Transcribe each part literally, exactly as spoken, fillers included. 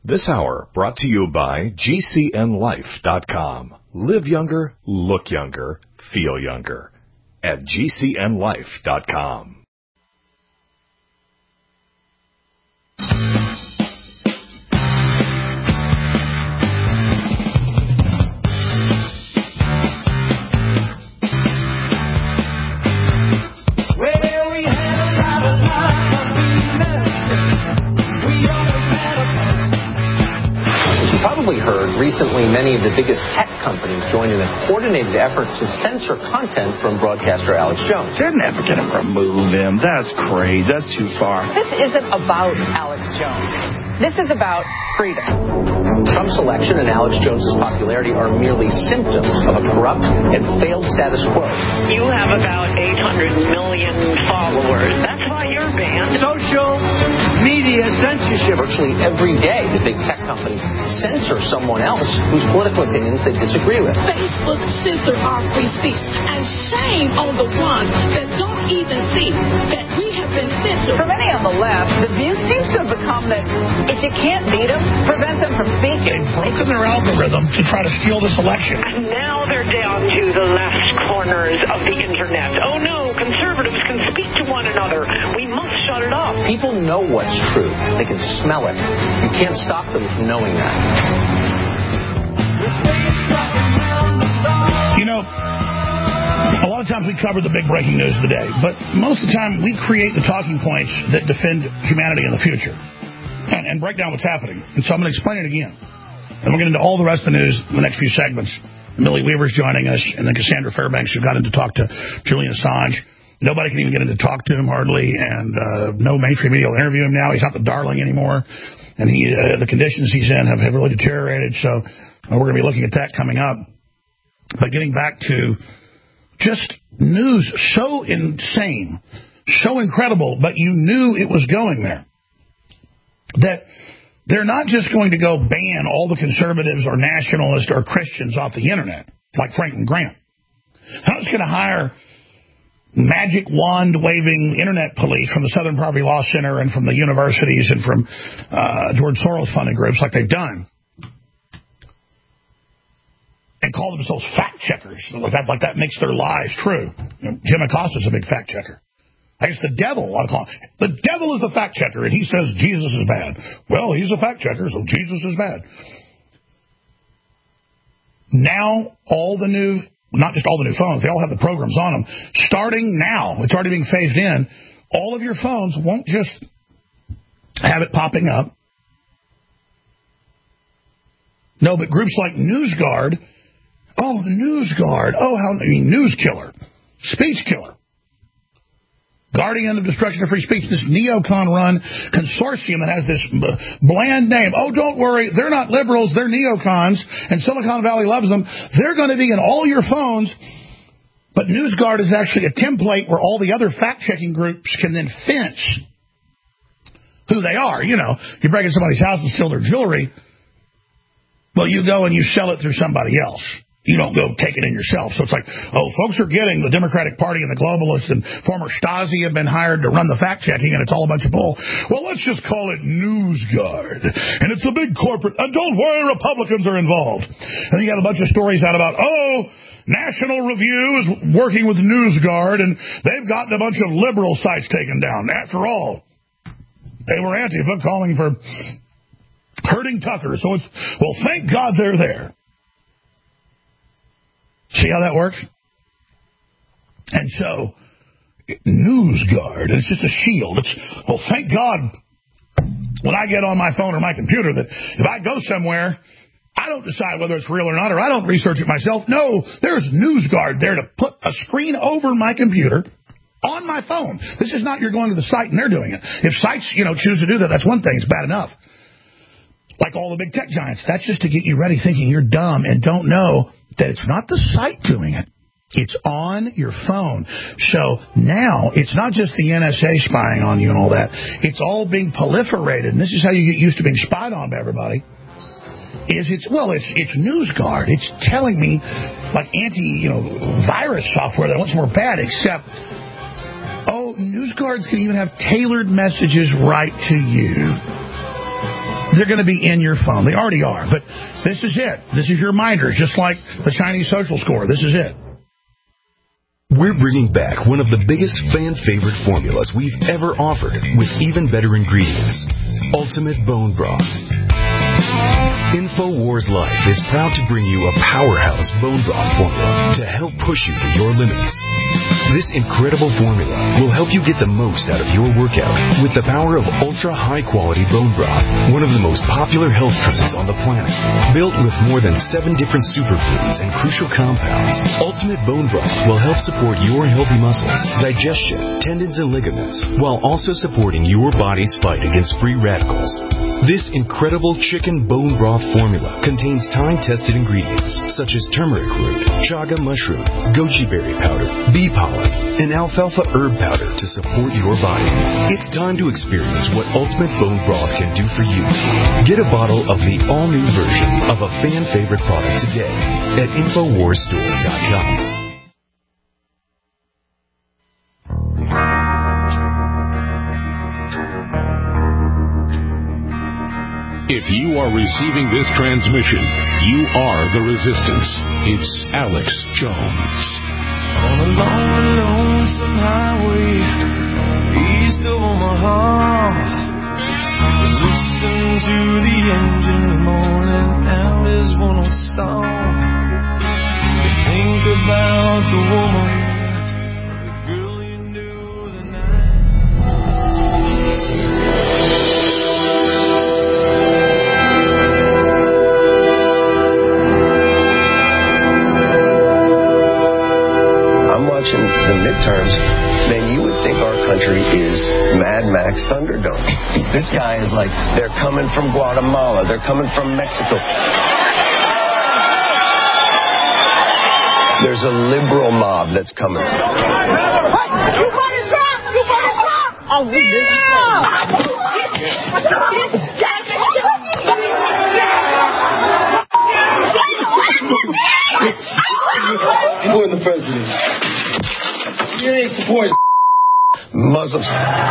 This hour brought to you by G C N life dot com. Live younger, look younger, feel younger at G C N life dot com. Heard recently, many of the biggest tech companies joined in a coordinated effort to censor content from broadcaster Alex Jones. They're never going to remove him. That's crazy. That's too far. This isn't about Alex Jones. This is about freedom. Trump's election and Alex Jones's popularity are merely symptoms of a corrupt and failed status quo. You have about eight hundred million followers. That's why you're banned. Social media censorship. Virtually every day, the big tech companies censor someone else whose political opinions they disagree with. Facebook censored our free speech. And shame on the ones that don't even see that we have been censored. For many on the left, the view seems to have become that if you can't beat them, prevent them from speaking. They've broken their algorithm to try to steal this election. And now they're down to the left corners of the internet. Oh no, conservatives can speak to one another. We must shut it off. People know what's true. They can smell it. You can't stop them from knowing that. You know, a lot of times we cover the big breaking news of the day, but most of the time we create the talking points that defend humanity in the future and, and break down what's happening. And so I'm going to explain it again. And we'll get into all the rest of the news in the next few segments. Millie Weaver's joining us, and then Cassandra Fairbanks, who got in to talk to Julian Assange. Nobody can even get in to talk to him hardly, and uh, no mainstream media will interview him now. He's not the darling anymore, and he uh, the conditions he's in have, have really deteriorated, so uh, we're going to be looking at that coming up. But getting back to just news so insane, so incredible, but you knew it was going there, that they're not just going to go ban all the conservatives or nationalists or Christians off the internet, like Franklin Graham. They're not just going to hire magic wand waving internet police from the Southern Poverty Law Center and from the universities and from uh, George Soros funded groups like they've done, and call themselves fact checkers. Like that, like that makes their lies true. You know, Jim Acosta's a big fact checker. I guess the devil, I'll call him. The devil is the fact checker, and he says Jesus is bad. Well, he's a fact checker, so Jesus is bad. Now, all the new, not just all the new phones, they all have the programs on them. Starting now, it's already being phased in, all of your phones won't just have it popping up. No, but groups like NewsGuard, oh, the NewsGuard, oh, how, I mean, news killer, speech killer. Guardian of Destruction of Free Speech, this neocon-run consortium that has this bland name. Oh, don't worry, they're not liberals, they're neocons, and Silicon Valley loves them. They're going to be in all your phones, but NewsGuard is actually a template where all the other fact-checking groups can then fence who they are. You know, you break into somebody's house and steal their jewelry, well, you go and you sell it through somebody else. You don't go take it in yourself. So it's like, oh, folks are getting the Democratic Party and the globalists and former Stasi have been hired to run the fact-checking, and it's all a bunch of bull. Well, let's just call it NewsGuard. And it's a big corporate. And don't worry, Republicans are involved. And you got a bunch of stories out about, oh, National Review is working with NewsGuard, and they've gotten a bunch of liberal sites taken down. After all, they were Antifa calling for hurting Tucker. So it's, well, thank God they're there. See how that works? And so, NewsGuard, it's just a shield. It's, well, thank God when I get on my phone or my computer that if I go somewhere, I don't decide whether it's real or not, or I don't research it myself. No, there's NewsGuard there to put a screen over my computer on my phone. This is not you're going to the site and they're doing it. If sites, you know, choose to do that, that's one thing. It's bad enough. Like all the big tech giants. That's just to get you ready thinking you're dumb and don't know that it's not the site doing it. It's on your phone. So now it's not just the N S A spying on you and all that. It's all being proliferated. And this is how you get used to being spied on by everybody. Is it's well, it's it's NewsGuard. It's telling me like anti, you know, virus software that wants more bad, except oh, NewsGuards can even have tailored messages right to you. they're going to be in your phone. They already are. But this is it. This is your reminders, just like the Chinese social score. This is it. We're bringing back one of the biggest fan-favorite formulas we've ever offered with even better ingredients. Ultimate Bone Broth. InfoWars Life is proud to bring you a powerhouse bone broth formula to help push you to your limits. This incredible formula will help you get the most out of your workout with the power of ultra-high-quality bone broth, one of the most popular health trends on the planet. Built with more than seven different superfoods and crucial compounds, Ultimate Bone Broth will help support your healthy muscles, digestion, tendons, and ligaments, while also supporting your body's fight against free radicals. This incredible chicken bone broth formula contains time-tested ingredients such as turmeric root, chaga mushroom, goji berry powder, bee pollen, and alfalfa herb powder to support your body. It's time to experience what Ultimate Bone Broth can do for you. Get a bottle of the all-new version of a fan-favorite product today at Infowars Store dot com. If you are receiving this transmission, you are the resistance. It's Alex Jones. On a long, lonesome highway, east of Omaha, listen to the engine moaning out his one old song. You think about the woman, the girl you knew the night. Watching the midterms, man, you would think our country is Mad Max Thunderdome. This guy is like, they're coming from Guatemala, they're coming from Mexico. There's a liberal mob that's coming. Hey, you voted Trump! You voted Trump! Oh, we did. Support the president. You ain't support Muslims.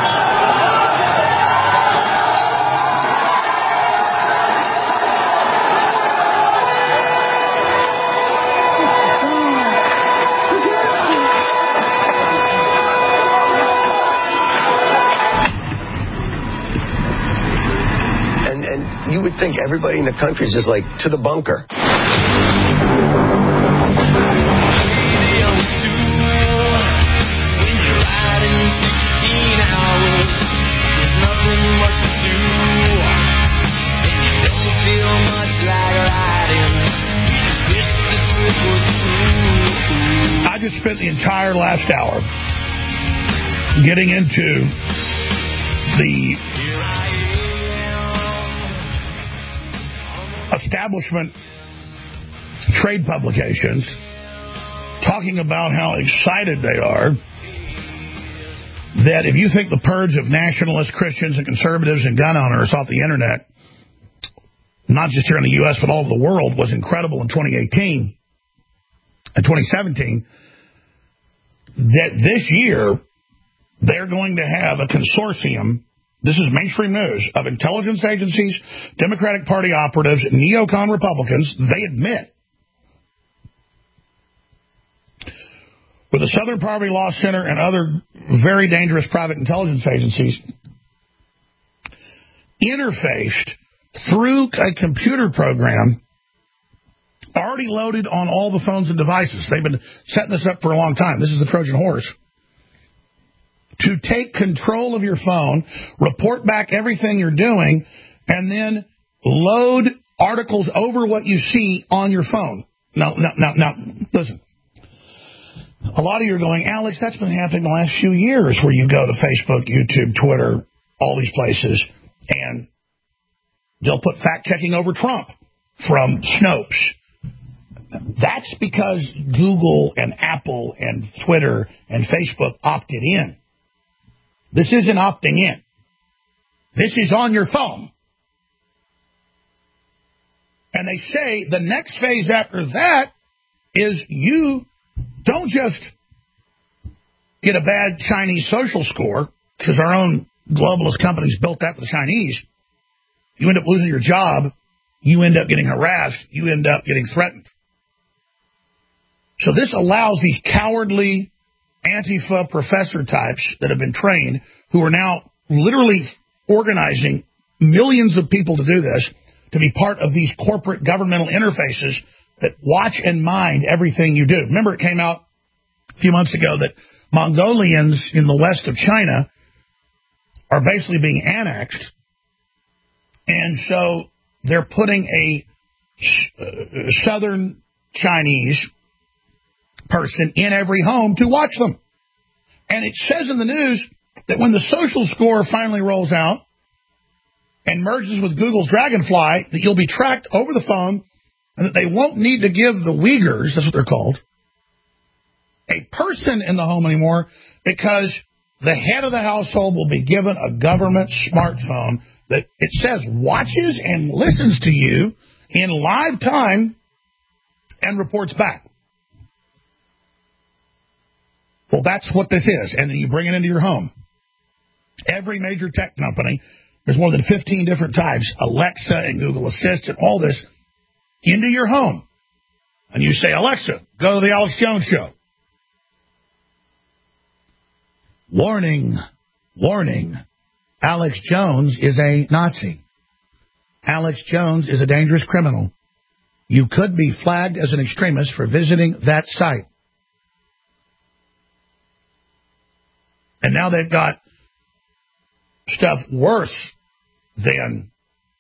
And and you would think everybody in the country is just like to the bunker. I just spent the entire last hour getting into the establishment trade publications talking about how excited they are that if you think the purge of nationalist Christians and conservatives and gun owners off the internet, not just here in the U S but all over the world, was incredible in twenty eighteen and twenty seventeen, that this year they're going to have a consortium, this is mainstream news, of intelligence agencies, Democratic Party operatives, neocon Republicans, they admit, with the Southern Poverty Law Center and other very dangerous private intelligence agencies, interfaced through a computer program already loaded on all the phones and devices. They've been setting this up for a long time. This is the Trojan horse. To take control of your phone, report back everything you're doing, and then load articles over what you see on your phone. Now, now, now, now listen. A lot of you are going, Alex, that's been happening the last few years, where you go to Facebook, YouTube, Twitter, all these places, and they'll put fact-checking over Trump from Snopes. That's because Google and Apple and Twitter and Facebook opted in. This isn't opting in. This is on your phone. And they say the next phase after that is you don't just get a bad Chinese social score, because our own globalist companies built that for the Chinese. You end up losing your job. You end up getting harassed. You end up getting threatened. So this allows these cowardly Antifa professor types that have been trained, who are now literally organizing millions of people to do this, to be part of these corporate governmental interfaces that watch and mind everything you do. Remember, it came out a few months ago that Mongolians in the west of China are basically being annexed, and so they're putting a uh, southern Chinese person in every home to watch them. And it says in the news that when the social score finally rolls out and merges with Google's Dragonfly, that you'll be tracked over the phone, and that they won't need to give the Uyghurs, that's what they're called, a person in the home anymore, because the head of the household will be given a government smartphone that it says watches and listens to you in live time and reports back. Well, that's what this is. And then you bring it into your home. Every major tech company, there's more than fifteen different types, Alexa and Google Assist and all this, into your home. And you say, Alexa, go to the Alex Jones Show. Warning, warning, Alex Jones is a Nazi. Alex Jones is a dangerous criminal. You could be flagged as an extremist for visiting that site. And now they've got stuff worse than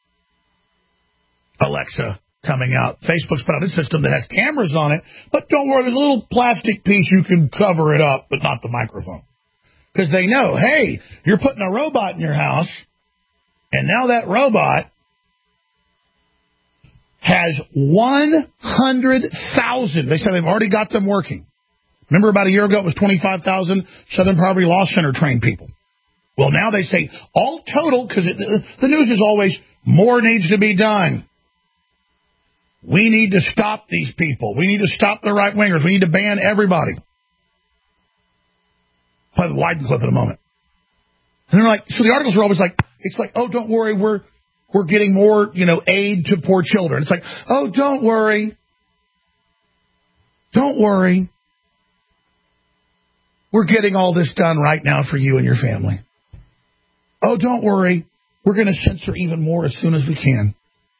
Alexa coming out. Facebook's put out a system that has cameras on it, but don't worry, there's a little plastic piece you can cover it up, but not the microphone. Because they know, hey, you're putting a robot in your house, and now that robot has one hundred thousand. They said they've already got them working. Remember about a year ago it was twenty-five thousand Southern Poverty Law Center trained people. Well, now they say all total, because the news is always more needs to be done. We need to stop these people. We need to stop the right-wingers. We need to ban everybody. Play the Wyden clip in a moment. And they're like, so the articles are always like, it's like, oh, don't worry, we're we're getting more, you know, aid to poor children. It's like, oh, don't worry. Don't worry. We're getting all this done right now for you and your family. Oh, don't worry. We're going to censor even more as soon as we can.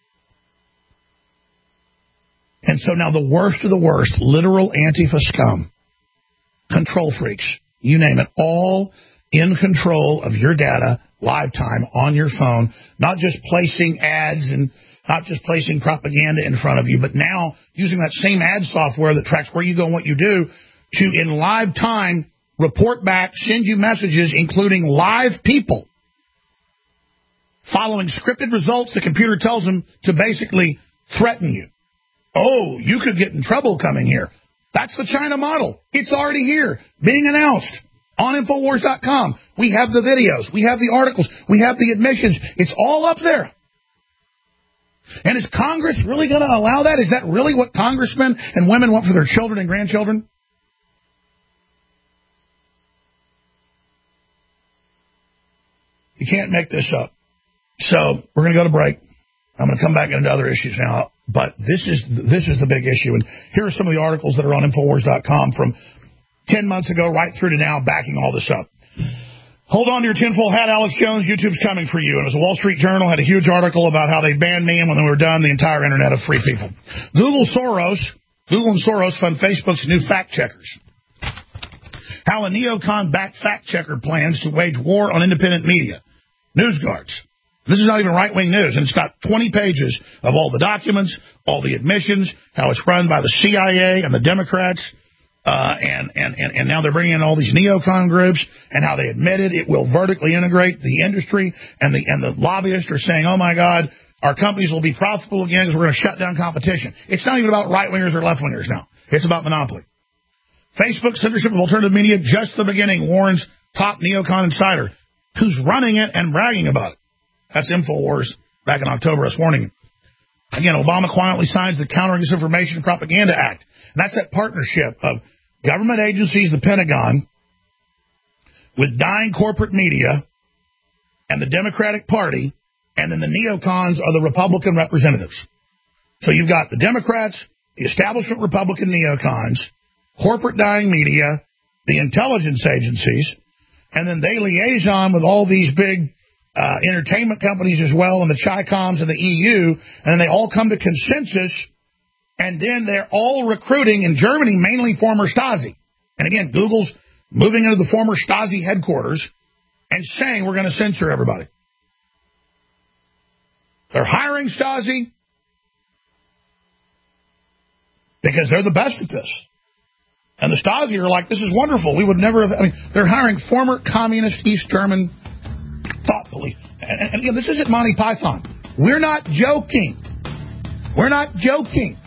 And so now the worst of the worst, literal Antifa scum, control freaks, you name it, all in control of your data, live time, on your phone, not just placing ads and not just placing propaganda in front of you, but now using that same ad software that tracks where you go and what you do to, in live time, report back, send you messages, including live people. Following scripted results, the computer tells them to basically threaten you. Oh, you could get in trouble coming here. That's the China model. It's already here, being announced on Infowars dot com. We have the videos. We have the articles. We have the admissions. It's all up there. And is Congress really going to allow that? Is that really what congressmen and women want for their children and grandchildren? You can't make this up. So we're going to go to break. I'm going to come back into other issues now. But this is this is the big issue. And here are some of the articles that are on Infowars dot com from ten months ago right through to now, backing all this up. Hold on to your tinfoil hat, Alex Jones. YouTube's coming for you. And as the Wall Street Journal had a huge article about how they banned me, and when they were done, the entire internet of free people. Google Soros, Google and Soros fund Facebook's new fact checkers. How a neocon-backed fact checker plans to wage war on independent media. NewsGuards. This is not even right-wing news, and it's got twenty pages of all the documents, all the admissions, how it's run by the C I A and the Democrats, uh, and, and, and, and now they're bringing in all these neocon groups, and how they admitted it will vertically integrate the industry, and the and the lobbyists are saying, oh, my God, our companies will be profitable again because we're going to shut down competition. It's not even about right-wingers or left-wingers now. It's about monopoly. Facebook censorship of alternative media, just the beginning, warns top neocon insider, who's running it and bragging about it. That's InfoWars back in October, us warning. Again, Obama quietly signs the Countering Disinformation and Propaganda Act. And that's that partnership of government agencies, the Pentagon, with dying corporate media and the Democratic Party and then the neocons are the Republican representatives. So you've got the Democrats, the establishment Republican neocons, corporate dying media, the intelligence agencies, and then they liaison with all these big uh, entertainment companies as well, and the Chi-Coms and the E U, and then they all come to consensus, and then they're all recruiting in Germany, mainly former Stasi. And again, Google's moving into the former Stasi headquarters and saying we're going to censor everybody. They're hiring Stasi because they're the best at this. And the Stasi are like, this is wonderful. We would never have... I mean, they're hiring former communist East German thought police. And, and, and you know, this isn't Monty Python. We're not joking. We're not joking.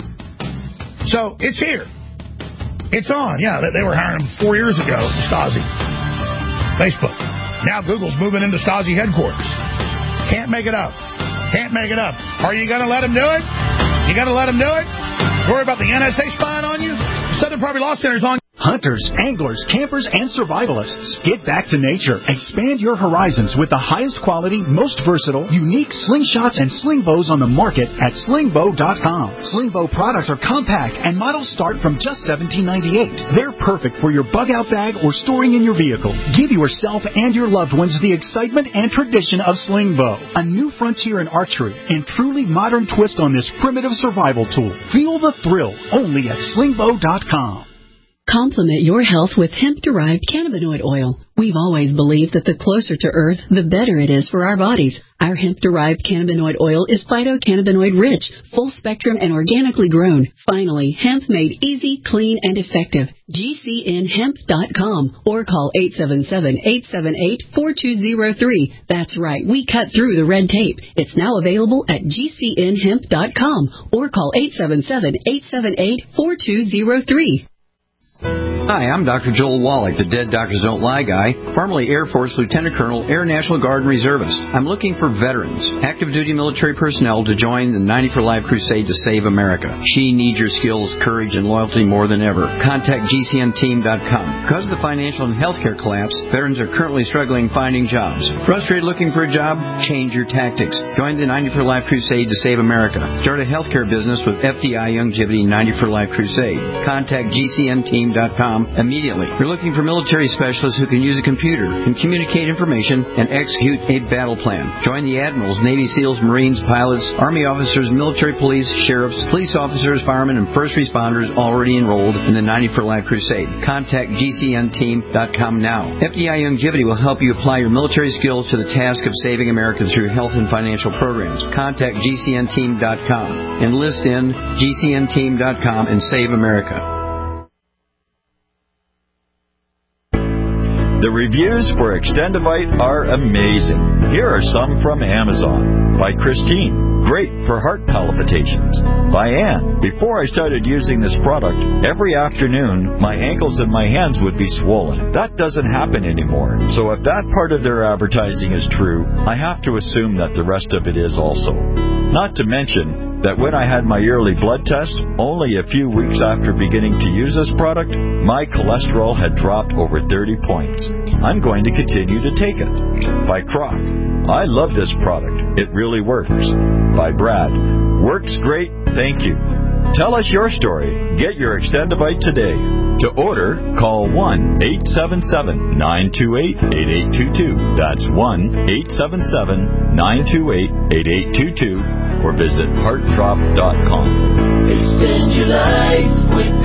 So, it's here. It's on. Yeah, they, they were hiring them four years ago, Stasi. Facebook. Now Google's moving into Stasi headquarters. Can't make it up. Can't make it up. Are you going to let them do it? You going to let them do it? Worry about the N S A spying on you? Southern Poverty Law Center's on. Hunters, anglers, campers, and survivalists. Get back to nature. Expand your horizons with the highest quality, most versatile, unique slingshots and sling bows on the market at sling bow dot com. Sling bow products are compact and models start from just seventeen ninety-eight. They're perfect for your bug-out bag or storing in your vehicle. Give yourself and your loved ones the excitement and tradition of sling bow. A new frontier in archery and truly modern twist on this primitive survival tool. Feel the thrill only at sling bow dot com. Complement your health with hemp-derived cannabinoid oil. We've always believed that the closer to Earth, the better it is for our bodies. Our hemp-derived cannabinoid oil is phytocannabinoid-rich, full-spectrum, and organically grown. Finally, hemp made easy, clean, and effective. G C N hemp dot com or call eight seven seven, eight seven eight, four two zero three. That's right, we cut through the red tape. It's now available at G C N hemp dot com or call eight seven seven, eight seven eight, four two zero three. Hi, I'm Doctor Joel Wallach, the Dead Doctors Don't Lie guy, formerly Air Force Lieutenant Colonel, Air National Guard and Reservist. I'm looking for veterans, active duty military personnel to join the ninety for Life crusade to save America. She needs your skills, courage, and loyalty more than ever. Contact G C N team dot com. Because of the financial and healthcare collapse, veterans are currently struggling finding jobs. Frustrated looking for a job? Change your tactics. Join the ninety for Life crusade to save America. Start a healthcare business with F D I Longevity ninety for Life crusade. Contact G C N team dot com immediately. We're looking for military specialists who can use a computer, can communicate information, and execute a battle plan. Join the admirals, Navy SEALs, Marines, pilots, Army officers, military police, sheriffs, police officers, firemen, and first responders already enrolled in the ninety for Life crusade. Contact G C N team dot com now. F D I Longevity will help you apply your military skills to the task of saving America through health and financial programs. Contact G C N team dot com. Enlist in G C N team dot com and save America. The reviews for Extendivite are amazing. Here are some from Amazon. By Christine. Great for heart palpitations. By Ann. Before I started using this product, every afternoon my ankles and my hands would be swollen. That doesn't happen anymore. So if that part of their advertising is true, I have to assume that the rest of it is also. Not to mention that when I had my yearly blood test, only a few weeks after beginning to use this product, my cholesterol had dropped over thirty points. I'm going to continue to take it. By Croc. I love this product. It really works. By Brad. Works great. Thank you. Tell us your story. Get your Extendivite today. To order, call one eight seven seven, nine two eight, eight eight two two. That's one eight seven seven, nine two eight, eight eight two two. Or visit heart drop dot com. Extend your life with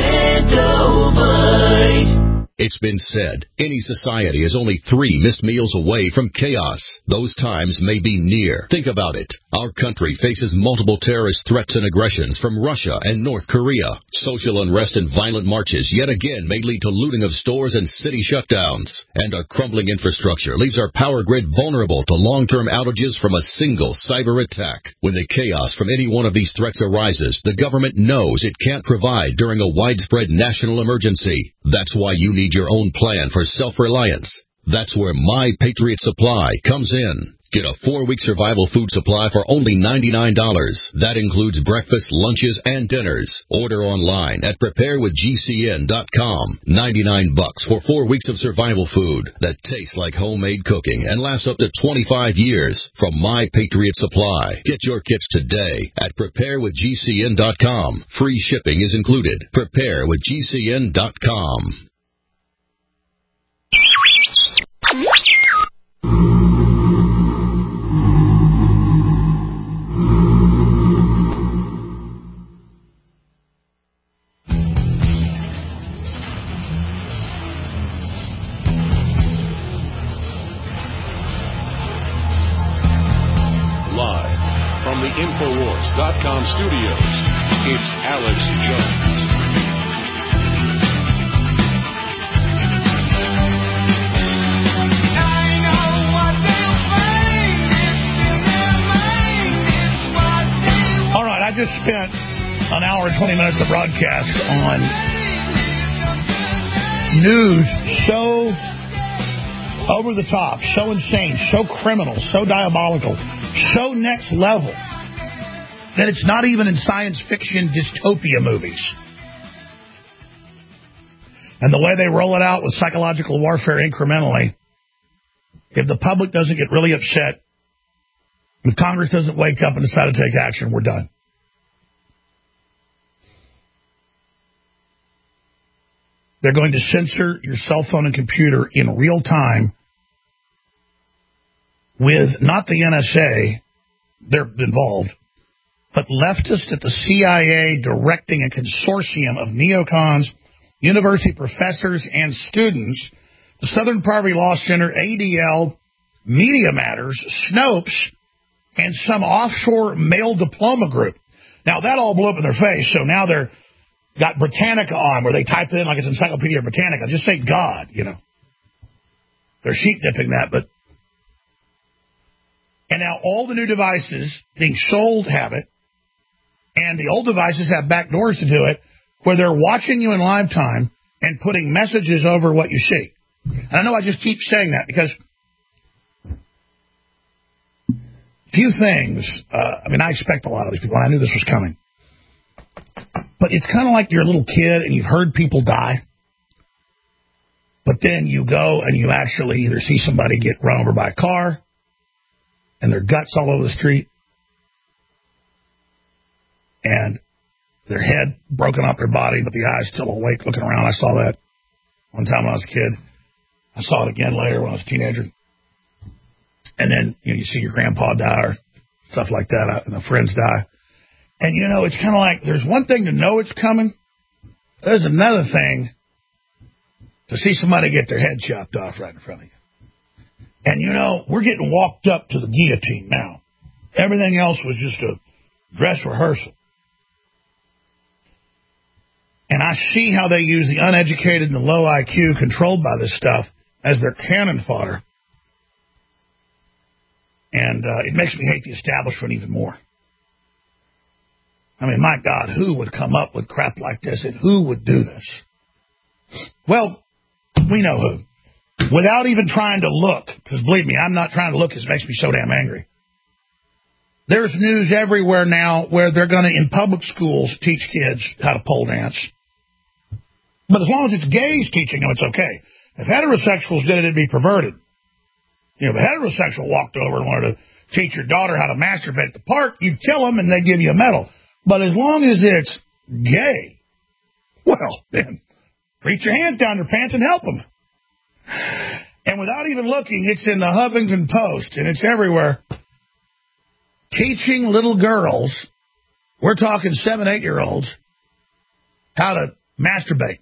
Extendivite. It's been said, any society is only three missed meals away from chaos. Those times may be near. Think about it. Our country faces multiple terrorist threats and aggressions from Russia and North Korea. Social unrest and violent marches yet again may lead to looting of stores and city shutdowns. And our crumbling infrastructure leaves our power grid vulnerable to long-term outages from a single cyber attack. When the chaos from any one of these threats arises, the government knows it can't provide during a widespread national emergency. That's why you need your own plan for self-reliance. That's where My Patriot Supply comes in. Get a four-week survival food supply for only ninety-nine dollars. That includes breakfast, lunches, and dinners. Order online at prepare with G C N dot com. ninety-nine bucks for four weeks of survival food that tastes like homemade cooking and lasts up to twenty-five years from My Patriot Supply. Get your kits today at prepare with G C N dot com. Free shipping is included. prepare with G C N dot com. Infowars dot com studios, it's Alex Jones. All right, I just spent an hour and twenty minutes of broadcast on news so over the top, so insane, so criminal, so diabolical, so next level, that it's not even in science fiction dystopia movies. And the way they roll it out with psychological warfare incrementally, if the public doesn't get really upset, if Congress doesn't wake up and decide to take action, we're done. They're going to censor your cell phone and computer in real time with not the N S A, they're involved, but leftists at the C I A directing a consortium of neocons, university professors, and students, the Southern Poverty Law Center, A D L, Media Matters, Snopes, and some offshore male diploma group. Now, that all blew up in their face, so now they're got Britannica on, where they type it in like it's Encyclopedia Britannica. Just say God, you know. They're sheep-dipping that, but... And now all the new devices being sold have it, and the old devices have back doors to do it, where they're watching you in live time and putting messages over what you see. And I know I just keep saying that because few things, uh, I mean, I expect a lot of these people, and I knew this was coming. But it's kind of like you're a little kid and you've heard people die, but then you go and you actually either see somebody get run over by a car and their guts all over the street and their head broken off their body, but the eye's still awake looking around. I saw that one time when I was a kid. I saw it again later when I was a teenager. And then, you know, you see your grandpa die or stuff like that, and the friends die. And, you know, it's kind of like there's one thing to know it's coming. There's another thing to see somebody get their head chopped off right in front of you. And, you know, we're getting walked up to the guillotine now. Everything else was just a dress rehearsal. And I see how they use the uneducated and the low I Q controlled by this stuff as their cannon fodder. And uh, it makes me hate the establishment even more. I mean, my God, who would come up with crap like this, and who would do this? Well, we know who. Without even trying to look, because believe me, I'm not trying to look because it makes me so damn angry. There's news everywhere now where they're going to, in public schools, teach kids how to pole dance. But as long as it's gays teaching them, it's okay. If heterosexuals did it, it'd be perverted. You know, if a heterosexual walked over and wanted to teach your daughter how to masturbate at the park, you'd kill them and they'd give you a medal. But as long as it's gay, well, then reach your hands down their pants and help them. And without even looking, it's in the Huffington Post, and it's everywhere. Teaching little girls, we're talking seven, eight-year-olds, how to masturbate.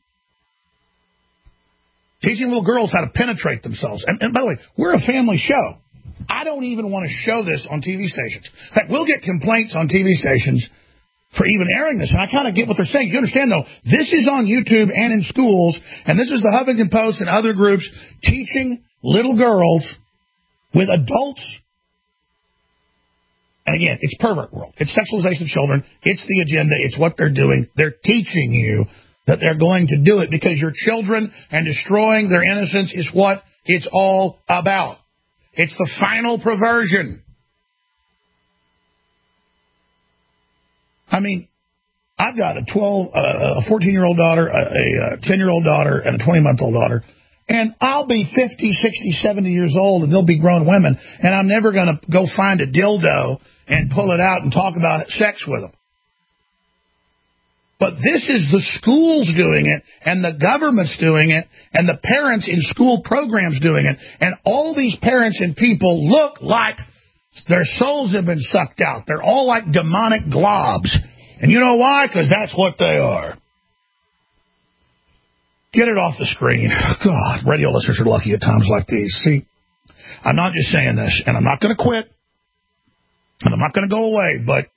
Teaching little girls how to penetrate themselves. And, and by the way, we're a family show. I don't even want to show this on T V stations. In fact, we'll get complaints on T V stations for even airing this, and I kind of get what they're saying. You understand, though, this is on YouTube and in schools, and this is the Huffington Post and other groups teaching little girls with adults. And again, it's pervert world. It's sexualization of children. It's the agenda. It's what they're doing. They're teaching you that they're going to do it because your children and destroying their innocence is what it's all about. It's the final perversion. I mean, I've got a twelve, uh, a fourteen-year-old daughter, a ten-year-old daughter, and a twenty-month-old daughter. And I'll be fifty, sixty, seventy years old, and they'll be grown women, and I'm never going to go find a dildo and pull it out and talk about sex with them. But this is the schools doing it, and the government's doing it, and the parents in school programs doing it, and all these parents and people look like their souls have been sucked out. They're all like demonic globs. And you know why? Because that's what they are. Get it off the screen. God, radio listeners are lucky at times like these. See, I'm not just saying this, and I'm not going to quit, and I'm not going to go away, but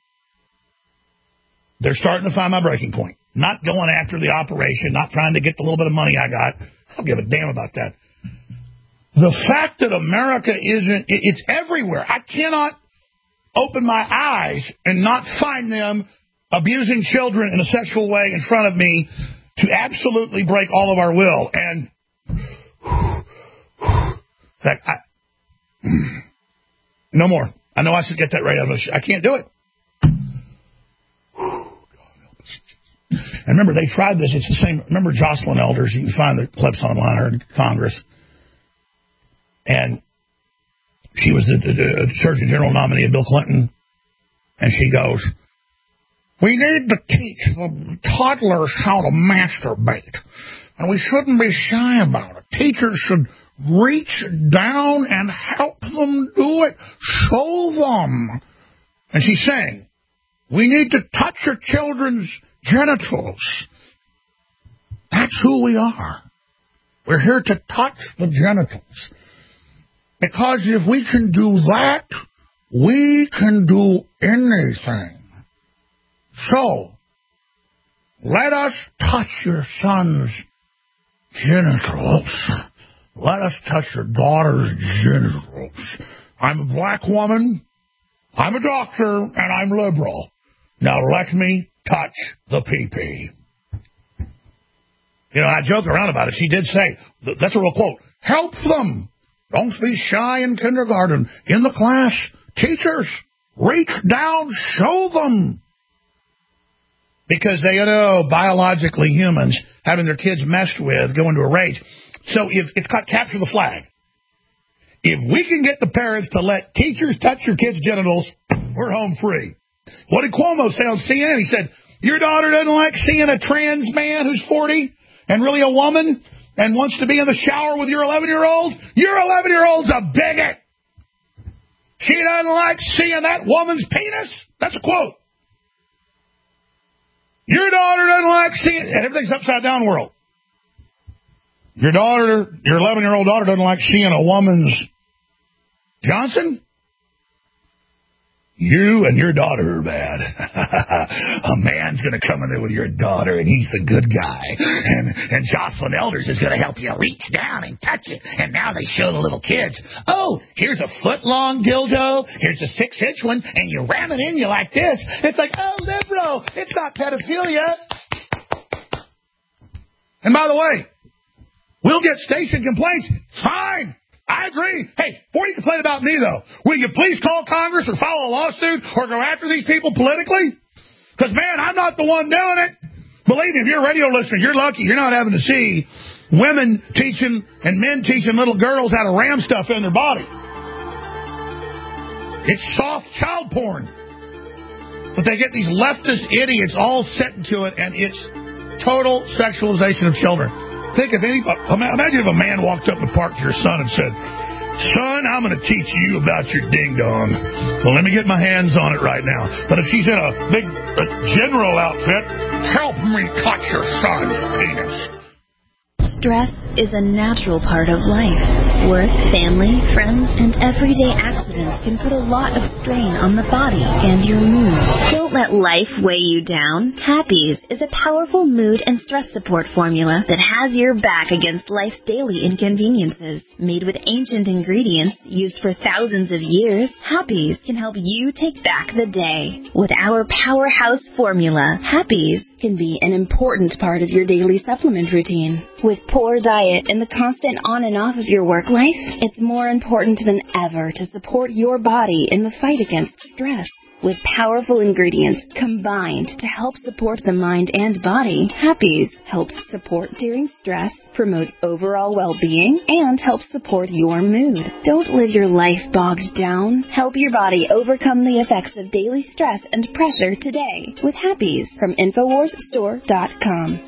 they're starting to find my breaking point. Not going after the operation, not trying to get the little bit of money I got. I don't give a damn about that. The fact that America isn't, it's everywhere. I cannot open my eyes and not find them abusing children in a sexual way in front of me to absolutely break all of our will. And that I, no more. I know I should get that right out of I can't do it. And remember, they tried this. It's the same. Remember Jocelyn Elders? You can find the clips online or in Congress. And she was the, the, the Surgeon General nominee of Bill Clinton. And she goes, we need to teach the toddlers how to masturbate. And we shouldn't be shy about it. Teachers should reach down and help them do it. Show them. And she's saying, we need to touch your children's genitals. That's who we are. We're here to touch the genitals. Because if we can do that, we can do anything. So, let us touch your son's genitals. Let us touch your daughter's genitals. I'm a black woman, I'm a doctor, and I'm liberal. Now let me touch the pee-pee. You know, I joke around about it. She did say, that's a real quote, help them. Don't be shy in kindergarten. In the class, teachers, reach down, show them. Because they know biologically humans having their kids messed with go into a rage. So if it's called capture the flag. If we can get the parents to let teachers touch your kids' genitals, we're home free. What did Cuomo say on C N N? He said, your daughter doesn't like seeing a trans man who's forty and really a woman and wants to be in the shower with your eleven-year-old? Your eleven-year-old's a bigot. She doesn't like seeing that woman's penis. That's a quote. Your daughter doesn't like seeing, and everything's upside down world. Your daughter, your eleven-year-old daughter doesn't like seeing a woman's Johnson? You and your daughter are bad. A man's going to come in there with your daughter, and he's the good guy. And, and Jocelyn Elders is going to help you reach down and touch it. And now they show the little kids, oh, here's a foot-long dildo. Here's a six-inch one, and you ram it in you like this. It's like, oh, liberal, it's not pedophilia. And by the way, we'll get station complaints. Fine. I agree. Hey, before you complain about me, though, will you please call Congress or file a lawsuit or go after these people politically? Because, man, I'm not the one doing it. Believe me, if you're a radio listener, you're lucky. You're not having to see women teaching and men teaching little girls how to ram stuff in their body. It's soft child porn. But they get these leftist idiots all set into it, and it's total sexualization of children. Think if any, imagine if a man walked up in the park to your son and said, son, I'm going to teach you about your ding-dong. Well, let me get my hands on it right now. But if she's in a big a general outfit, help me touch your son's penis. Stress is a natural part of life. Work, family, friends, and everyday accidents can put a lot of strain on the body and your mood. Don't Don't let life weigh you down. Happies is a powerful mood and stress support formula that has your back against life's daily inconveniences. Made with ancient ingredients used for thousands of years, Happies can help you take back the day. With our powerhouse formula, Happies can be an important part of your daily supplement routine. With poor diet and the constant on and off of your work life, it's more important than ever to support your body in the fight against stress. With powerful ingredients combined to help support the mind and body, Happies helps support during stress, promotes overall well-being, and helps support your mood. Don't live your life bogged down. Help your body overcome the effects of daily stress and pressure today with Happies from Infowars Store dot com.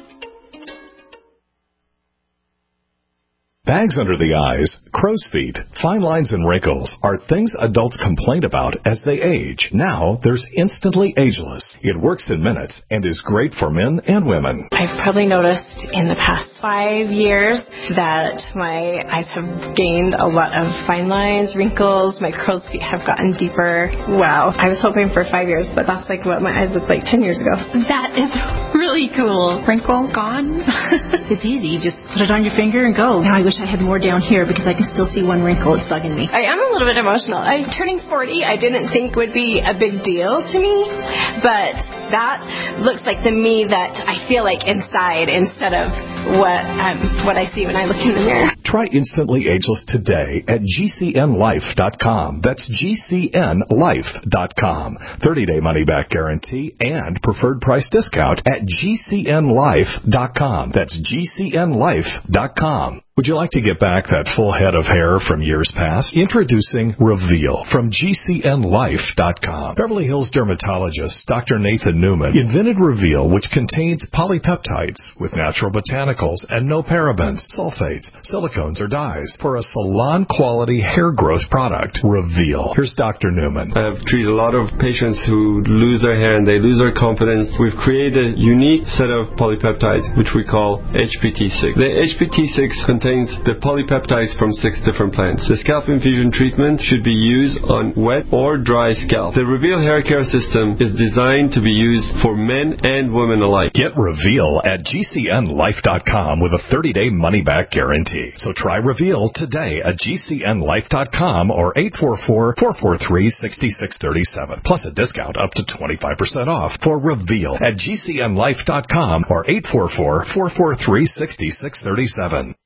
Bags under the eyes, crow's feet, fine lines, and wrinkles are things adults complain about as they age. Now, there's Instantly Ageless. It works in minutes and is great for men and women. I've probably noticed in the past five years that my eyes have gained a lot of fine lines, wrinkles, my crow's feet have gotten deeper. Wow. I was hoping for five years, but that's like what my eyes looked like ten years ago. That is really cool. Wrinkle gone. It's easy. You just put it on your finger and go. Now I wish I had more down here because I can still see one wrinkle. It's bugging me. I am a little bit emotional. I turning forty, I didn't think would be a big deal to me, but that looks like the me that I feel like inside instead of what um, what I see when I look in the mirror. Try Instantly Ageless today at G C N life dot com. That's G C N life dot com. thirty-day money-back guarantee and preferred price discount at G C N life dot com. That's G C N life dot com. Would you like to get back that full head of hair from years past? Introducing Reveal from G C N life dot com. Beverly Hills dermatologist Doctor Nathan Newman invented Reveal, which contains polypeptides with natural botanicals and no parabens, sulfates, silicones, or dyes for a salon-quality hair growth product. Reveal. Here's Doctor Newman. I've treated a lot of patients who lose their hair and they lose their confidence. We've created a unique set of polypeptides, which we call H P T six. The H P T six contains the polypeptides from six different plants. The scalp infusion treatment should be used on wet or dry scalp. The Reveal hair care system is designed to be used for men and women alike. Get Reveal at G C N life dot com with a thirty-day money-back guarantee. So try Reveal today at G C N life dot com or eight four four, four four three, six six three seven. Plus a discount up to twenty-five percent off for Reveal at G C N life dot com or eight four four, four four three, six six three seven.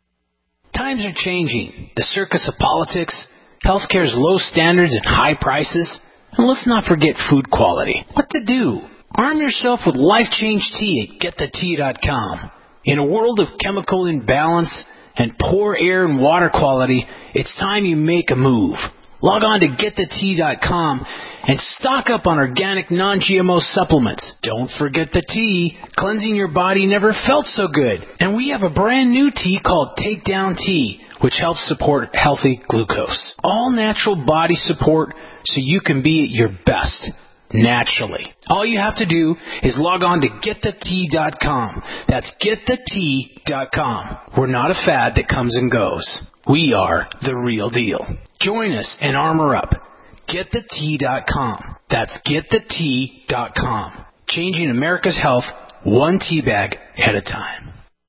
Times are changing. The circus of politics, healthcare's low standards and high prices, and let's not forget food quality. What to do? Arm yourself with Life Change Tea at get the tea dot com. In a world of chemical imbalance and poor air and water quality, it's time you make a move. Log on to get the tea dot com and stock up on organic non-G M O supplements. Don't forget the tea. Cleansing your body never felt so good. And we have a brand new tea called Takedown Tea, which helps support healthy glucose. All natural body support so you can be at your best naturally. All you have to do is log on to get the tea dot com. That's get the tea dot com. We're not a fad that comes and goes. We are the real deal. Join us and armor up. get the tea dot com. That's get the tea dot com. Changing America's health one tea bag at a time.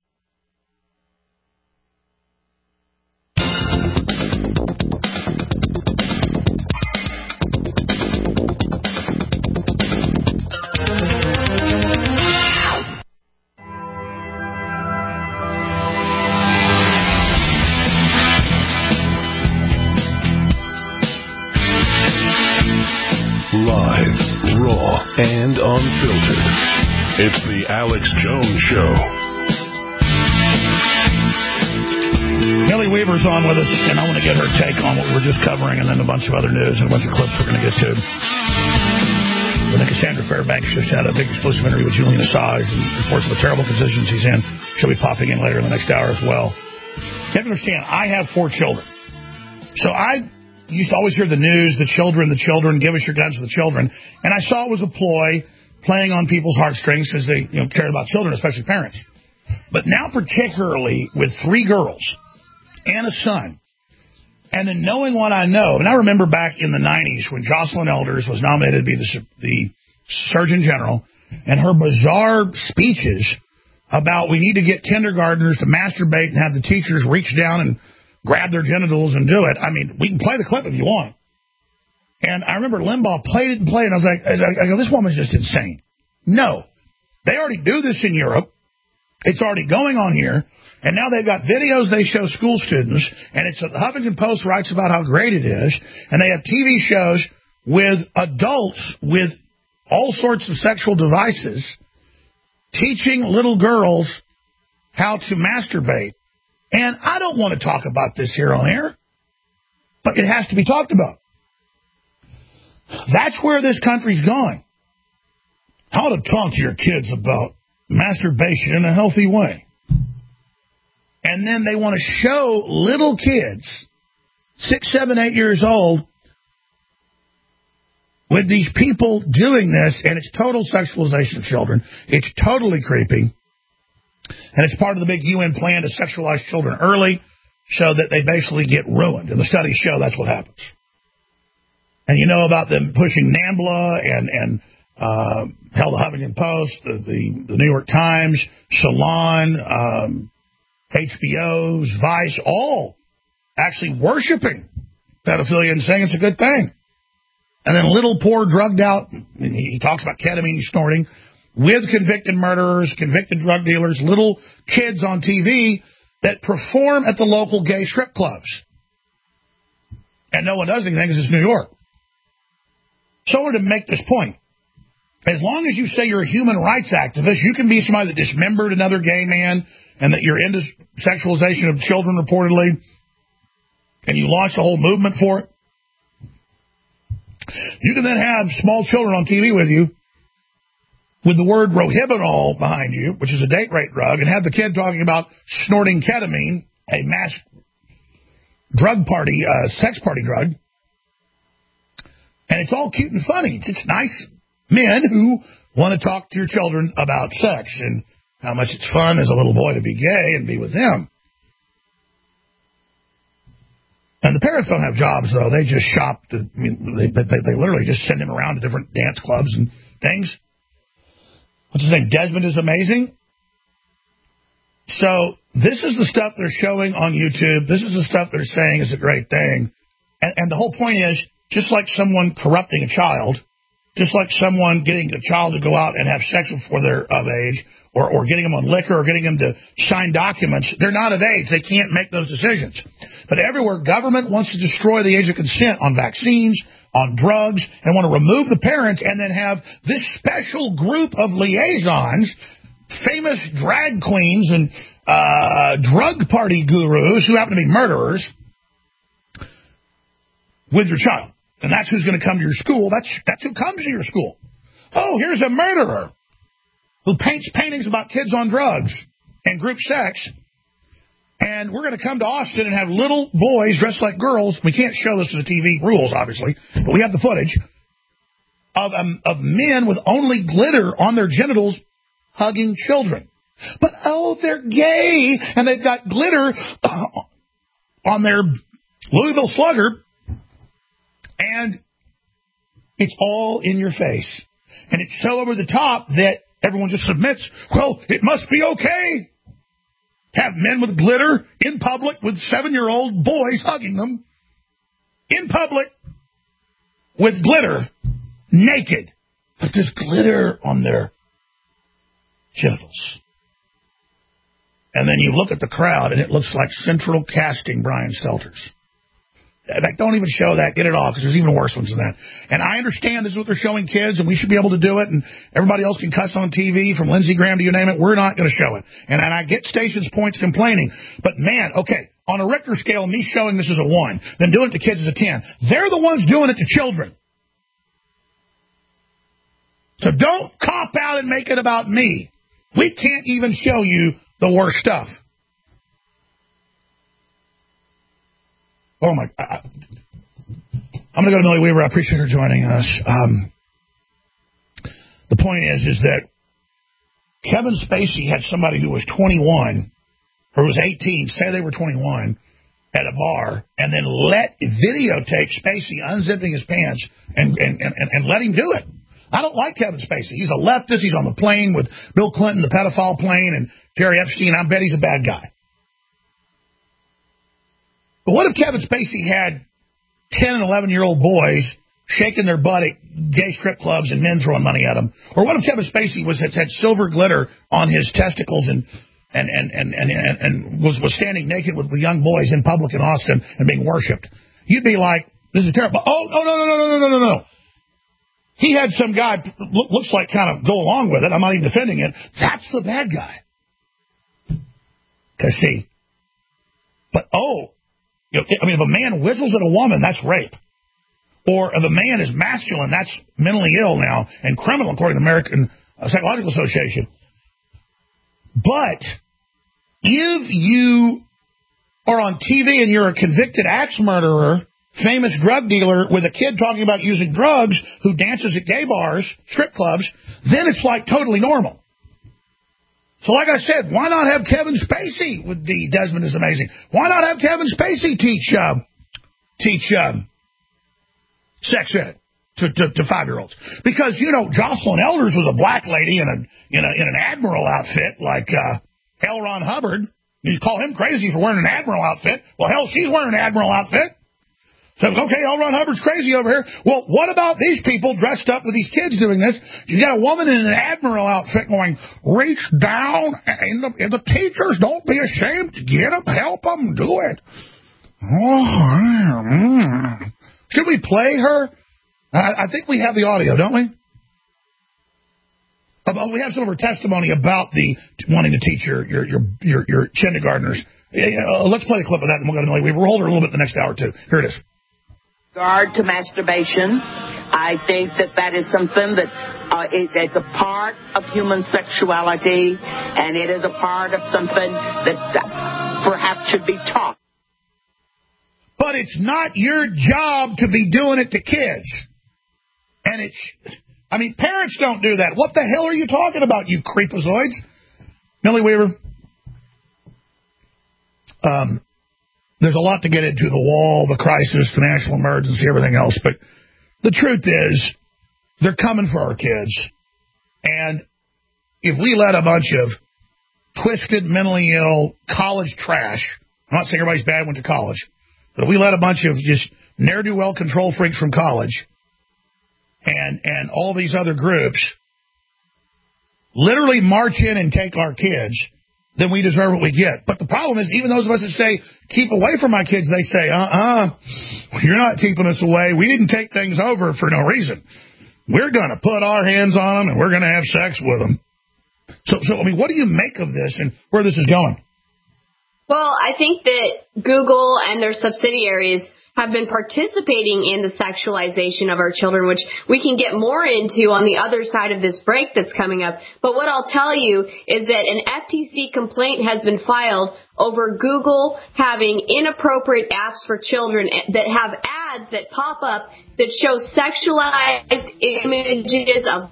Live, raw, and unfiltered. It's the Alex Jones Show. Millie Weaver's on with us, and I want to get her take on what we're just covering, and then a bunch of other news and a bunch of clips we're going to get to. I think Cassandra Fairbanks just had a big exclusive interview with Julian Assange and reports of the terrible conditions he's in. She'll be popping in later in the next hour as well. You have to understand, I have four children. So I used to always hear the news, the children, the children, give us your guns for the children. And I saw it was a ploy playing on people's heartstrings because they you know, cared about children, especially parents. But now particularly with three girls and a son, and then knowing what I know, and I remember back in the nineties when Jocelyn Elders was nominated to be the, the Surgeon General, and her bizarre speeches about we need to get kindergartners to masturbate and have the teachers reach down and grab their genitals and do it. I mean, we can play the clip if you want. And I remember Limbaugh played it and played it, and I was like, I, was like, I go, this woman's just insane. No. They already do this in Europe. It's already going on here. And now they've got videos they show school students, and it's the Huffington Post writes about how great it is, and they have T V shows with adults with all sorts of sexual devices teaching little girls how to masturbate. And I don't want to talk about this here on air, but it has to be talked about. That's where this country's going. How to talk to your kids about masturbation in a healthy way. And then they want to show little kids, six, seven, eight years old, with these people doing this, and it's total sexualization of children. It's totally creepy. And it's part of the big U N plan to sexualize children early so that they basically get ruined. And the studies show that's what happens. And you know about them pushing NAMBLA and, and uh, hell, the Huffington Post, the, the, the New York Times, Salon, um, H B O's, Vice, all actually worshiping pedophilia and saying it's a good thing. And then little poor drugged out, he talks about ketamine snorting, with convicted murderers, convicted drug dealers, little kids on T V that perform at the local gay strip clubs. And no one does anything because it's New York. So I wanted to make this point. As long as you say you're a human rights activist, you can be somebody that dismembered another gay man and that you're into sexualization of children reportedly, and you launched a whole movement for it. You can then have small children on T V with you with the word Rohypnol behind you, which is a date rape drug, and have the kid talking about snorting ketamine, a mass drug party, uh, sex party drug. And it's all cute and funny. It's, it's nice men who want to talk to your children about sex and how much it's fun as a little boy to be gay and be with them. And the parents don't have jobs, though. They just shop. To, I mean, they, they, they literally just send him around to different dance clubs and things. What's his name? Desmond is amazing. So this is the stuff they're showing on YouTube. This is the stuff they're saying is a great thing. And, and the whole point is, just like someone corrupting a child, just like someone getting a child to go out and have sex before they're of age, or, or getting them on liquor, or getting them to sign documents, they're not of age. They can't make those decisions. But everywhere, government wants to destroy the age of consent on vaccines, on drugs, and want to remove the parents and then have this special group of liaisons, famous drag queens and uh, drug party gurus who happen to be murderers, with your child. And that's who's going to come to your school. That's that's who comes to your school. Oh, here's a murderer who paints paintings about kids on drugs and group sex. And we're going to come to Austin and have little boys dressed like girls. We can't show this to the T V rules, obviously, but we have the footage of um, of men with only glitter on their genitals hugging children. But, oh, they're gay, and they've got glitter uh, on their Louisville Slugger. And it's all in your face. And it's so over the top that everyone just submits, well, it must be okay. Have men with glitter in public with seven-year-old boys hugging them in public with glitter, naked. But there's glitter on their genitals. And then you look at the crowd, and it looks like Central casting Brian Stelters. In fact, don't even show that. Get it off, because there's even worse ones than that. And I understand this is what they're showing kids, and we should be able to do it, and everybody else can cuss on T V, from Lindsey Graham to you name it. We're not going to show it. And, and I get stations points complaining. But, man, okay, on a Richter scale, me showing this is a one, then doing it to kids is a ten. They're the ones doing it to children. So don't cop out and make it about me. We can't even show you the worst stuff. Oh, my. I, I'm going to go to Millie Weaver. I appreciate her joining us. Um, the point is, is that Kevin Spacey had somebody who was twenty-one or was eighteen, say they were twenty-one, at a bar, and then let videotape Spacey unzipping his pants and, and, and, and let him do it. I don't like Kevin Spacey. He's a leftist. He's on the plane with Bill Clinton, the pedophile plane, and Jerry Epstein. I bet he's a bad guy. But what if Kevin Spacey had ten and eleven-year-old boys shaking their butt at gay strip clubs and men throwing money at them? Or what if Kevin Spacey was had silver glitter on his testicles and and and and and, and, and was, was standing naked with, with young boys in public in Austin and being worshipped? You'd be like, this is terrible. Oh, no, no, no, no, no, no, no, no. He had some guy, look, looks like kind of go along with it. I'm not even defending it. That's the bad guy. Because, see, but, oh, I mean, if a man whistles at a woman, that's rape. Or if a man is masculine, that's mentally ill now and criminal, according to the American Psychological Association. But if you are on T V and you're a convicted axe murderer, famous drug dealer with a kid talking about using drugs who dances at gay bars, strip clubs, then it's like totally normal. So like I said, why not have Kevin Spacey with the Desmond is Amazing? Why not have Kevin Spacey teach uh, teach um, sex ed to, to, to five-year-olds? Because, you know, Jocelyn Elders was a black lady in, a, in, a, in an admiral outfit like uh, L. Ron Hubbard. You call him crazy for wearing an admiral outfit. Well, hell, she's wearing an admiral outfit. So, okay, L. Ron Hubbard's crazy over here. Well, what about these people dressed up with these kids doing this? You got a woman in an admiral outfit going, reach down, and the, and the teachers, don't be ashamed. Get them, help them, do it. Oh, should we play her? I, I think we have the audio, don't we? Uh, we have some of her testimony about the wanting to teach your your your your, your kindergartners. Yeah, yeah, uh, let's play a clip of that, and we'll go to Millie Weaver. We'll hold her a little bit the next hour, too. Here it is. Regard to masturbation, I think that that is something that uh, it, it's a part of human sexuality, and it is a part of something that uh, perhaps should be taught. But it's not your job to be doing it to kids. And it's, I mean, parents don't do that. What the hell are you talking about, you creepazoids? Millie Weaver? Um... There's a lot to get into, the wall, the crisis, the national emergency, everything else. But the truth is, they're coming for our kids. And if we let a bunch of twisted, mentally ill, college trash, I'm not saying everybody's bad went to college, but if we let a bunch of just ne'er-do-well control freaks from college and, and all these other groups literally march in and take our kids, then we deserve what we get. But the problem is, even those of us that say, keep away from my kids, they say, uh-uh, you're not keeping us away. We didn't take things over for no reason. We're going to put our hands on them, and we're going to have sex with them. So, so, I mean, what do you make of this and where this is going? Well, I think that Google and their subsidiaries have been participating in the sexualization of our children, which we can get more into on the other side of this break that's coming up. But what I'll tell you is that an F T C complaint has been filed over Google having inappropriate apps for children that have ads that pop up that show sexualized images of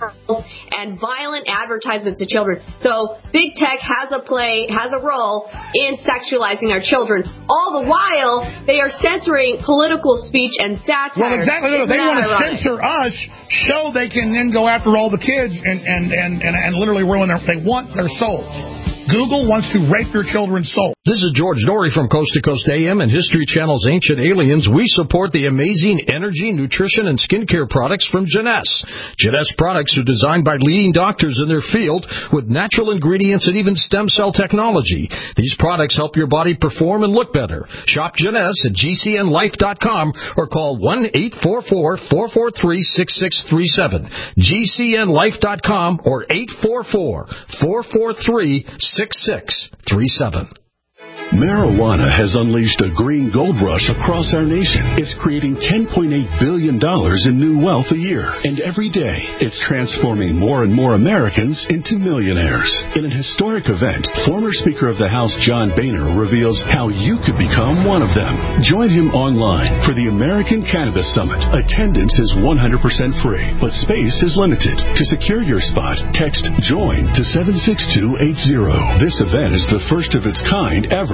and violent advertisements to children. So big tech has a play, has a role in sexualizing our children. All the while, they are censoring political speech and satire. Well, exactly. No, they want to censor us so they can then go after all the kids and, and, and, and, and literally ruin their, they want their souls. Google wants to rape your children's soul. This is George Norrie from Coast to Coast A M and History Channel's Ancient Aliens. We support the amazing energy, nutrition, and skincare products from Jeunesse. Jeunesse products are designed by leading doctors in their field with natural ingredients and even stem cell technology. These products help your body perform and look better. Shop Jeunesse at G C N life dot com or call one eight four four, four four three, six six three seven. G C N life dot com or eight four four, four four three, six six three seven. Marijuana has unleashed a green gold rush across our nation. It's creating ten point eight billion dollars in new wealth a year. And every day, it's transforming more and more Americans into millionaires. In an historic event, former Speaker of the House John Boehner reveals how you could become one of them. Join him online for the American Cannabis Summit. Attendance is one hundred percent free, but space is limited. To secure your spot, text JOIN to seven six two eight zero. This event is the first of its kind ever.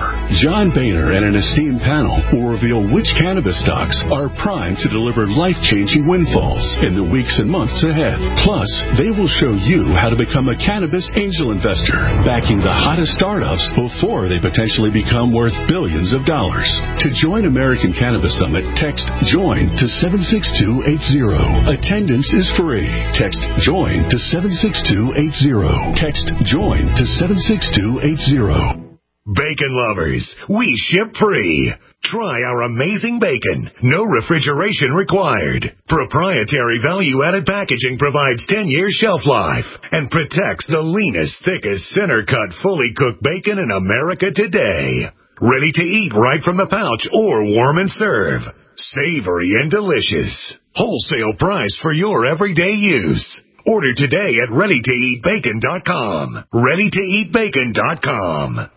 more. John Boehner and an esteemed panel will reveal which cannabis stocks are primed to deliver life-changing windfalls in the weeks and months ahead. Plus, they will show you how to become a cannabis angel investor, backing the hottest startups before they potentially become worth billions of dollars. To join American Cannabis Summit, text JOIN to seven six two eight zero. Attendance is free. Text JOIN to seven six two eight zero. Text JOIN to seven six two eight zero. Bacon lovers, we ship free. Try our amazing bacon. No refrigeration required. Proprietary value-added packaging provides ten years shelf life and protects the leanest, thickest, center-cut, fully cooked bacon in America today. Ready to eat right from the pouch or warm and serve. Savory and delicious. Wholesale price for your everyday use. Order today at ready to eat bacon dot com. ready to eat bacon dot com.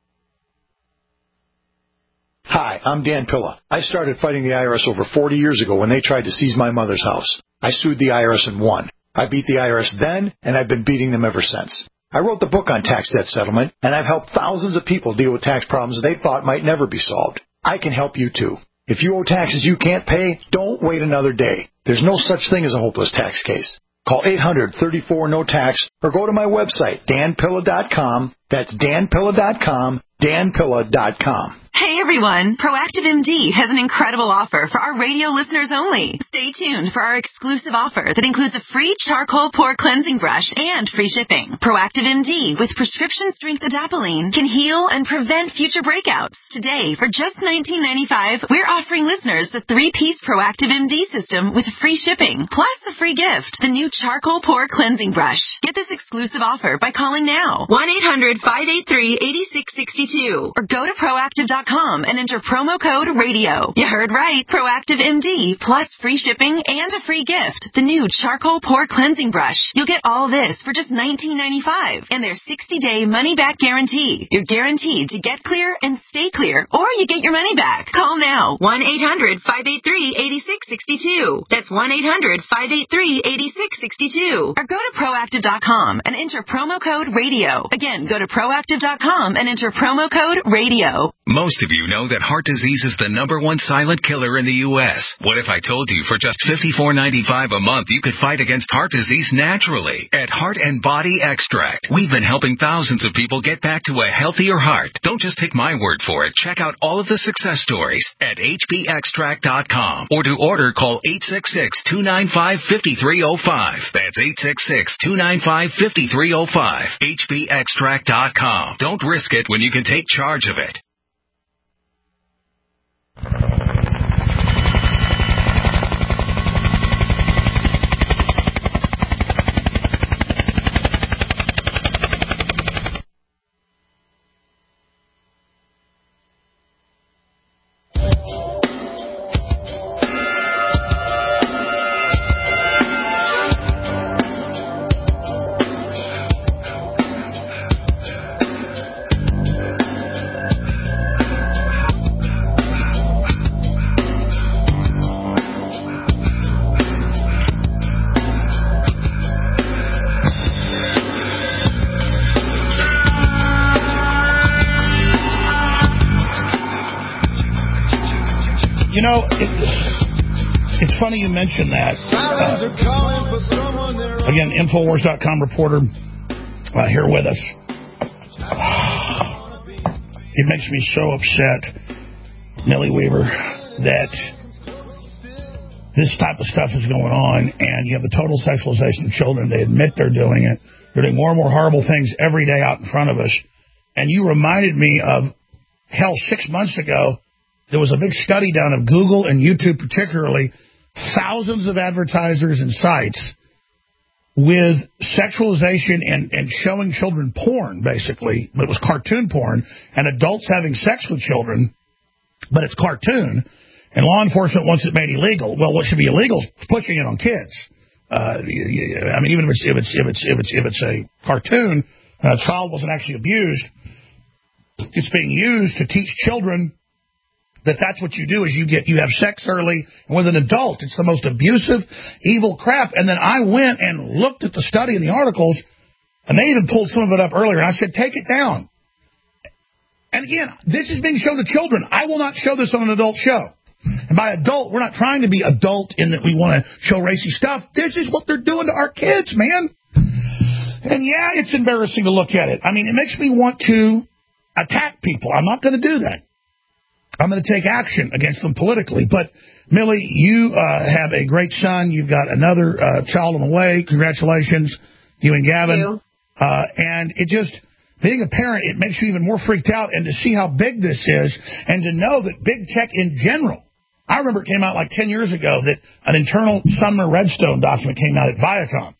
Hi, I'm Dan Pilla. I started fighting the I R S over forty years ago when they tried to seize my mother's house. I sued the I R S and won. I beat the I R S then, and I've been beating them ever since. I wrote the book on tax debt settlement, and I've helped thousands of people deal with tax problems they thought might never be solved. I can help you, too. If you owe taxes you can't pay, don't wait another day. There's no such thing as a hopeless tax case. Call eight hundred, thirty-four, no tax or go to my website, dan pilla dot com. That's dan pilla dot com, dan pilla dot com. Hey everyone, Proactive M D has an incredible offer for our radio listeners only. Stay tuned for our exclusive offer that includes a free charcoal pore cleansing brush and free shipping. Proactive M D with prescription strength adapalene can heal and prevent future breakouts. Today, for just nineteen ninety-five dollars, we're offering listeners the three-piece Proactive M D system with free shipping, plus a free gift, the new charcoal pore cleansing brush. Get this exclusive offer by calling now, one eight hundred, five eight three, eight six six two, or go to proactive dot com and enter promo code radio. You heard right. Proactive M D plus free shipping and a free gift. The new charcoal pore cleansing brush. You'll get all this for just nineteen ninety-five dollars and their sixty-day money-back guarantee. You're guaranteed to get clear and stay clear, or you get your money back. Call now. one eight hundred, five eight three, eight six six two. That's one eight hundred, five eight three, eight six six two. Or go to proactive dot com and enter promo code radio. Again, go to proactive dot com and enter promo code radio. Most of you know that heart disease is the number one silent killer in the U S What if I told you for just fifty-four ninety-five a month you could fight against heart disease naturally at Heart and Body Extract? We've been helping thousands of people get back to a healthier heart. Don't just take my word for it. Check out all of the success stories at h b extract dot com, or to order, call eight six six, two nine five, five three zero five. That's eight six six, two nine five, five three zero five. h b extract dot com. Don't risk it when you can take charge of it. You know, it, it's funny you mentioned that. Uh, again, Infowars dot com reporter uh, here with us. It makes me so upset, Millie Weaver, that this type of stuff is going on, and you have the total sexualization of children. They admit they're doing it. They're doing more and more horrible things every day out in front of us. And you reminded me of, hell, six months ago, there was a big study done of Google and YouTube particularly, thousands of advertisers and sites with sexualization and, and showing children porn, basically. It was cartoon porn, and adults having sex with children, but it's cartoon, and law enforcement wants it made illegal. Well, what should be illegal is pushing it on kids. Uh, I mean, even if it's, if it's, if it's, if it's, if it's a cartoon, and a child wasn't actually abused, it's being used to teach children that that's what you do is you get you have sex early, and with an adult, it's the most abusive, evil crap. And then I went and looked at the study and the articles, and they even pulled some of it up earlier, and I said, take it down. And again, this is being shown to children. I will not show this on an adult show. And by adult, we're not trying to be adult in that we want to show racy stuff. This is what they're doing to our kids, man. And yeah, it's embarrassing to look at it. I mean, it makes me want to attack people. I'm not going to do that. I'm going to take action against them politically. But, Millie, you uh, have a great son. You've got another uh, child on the way. Congratulations, you and Gavin. Thank you. Uh, and it just, being a parent, it makes you even more freaked out. And to see how big this is and to know that big tech in general, I remember it came out like ten years ago that an internal Sumner Redstone document came out at Viacom.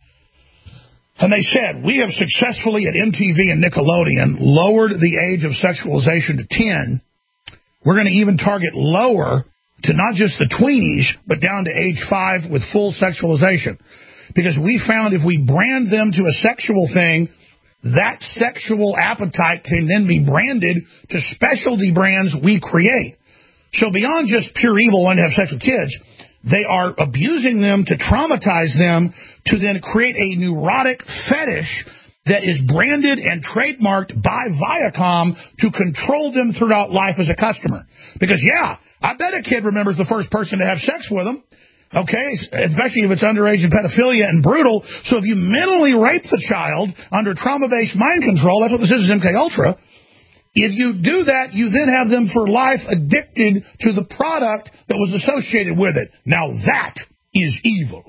And they said, we have successfully at M T V and Nickelodeon lowered the age of sexualization to ten. We're going to even target lower to not just the tweenies, but down to age five with full sexualization. Because we found if we brand them to a sexual thing, that sexual appetite can then be branded to specialty brands we create. So beyond just pure evil wanting to have sex with kids, they are abusing them to traumatize them to then create a neurotic fetish that is branded and trademarked by Viacom to control them throughout life as a customer. Because, yeah, I bet a kid remembers the first person to have sex with them, okay, especially if it's underage and pedophilia and brutal. So if you mentally rape the child under trauma-based mind control, that's what this is, is M K Ultra. If you do that, you then have them for life addicted to the product that was associated with it. Now that is evil.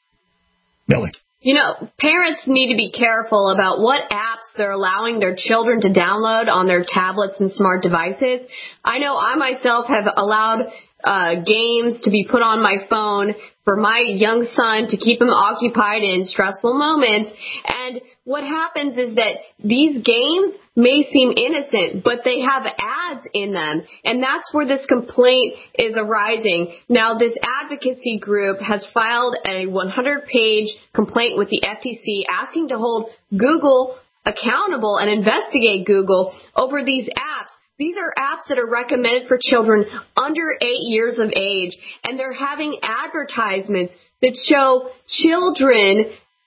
Millie. You know, parents need to be careful about what apps they're allowing their children to download on their tablets and smart devices. I know I myself have allowed uh, games to be put on my phone for my young son to keep him occupied in stressful moments. And what happens is that these games may seem innocent, but they have ads in them. And that's where this complaint is arising. Now, this advocacy group has filed a one hundred page complaint with the F T C asking to hold Google accountable and investigate Google over these apps. These are apps that are recommended for children under eight years of age, and they're having advertisements that show children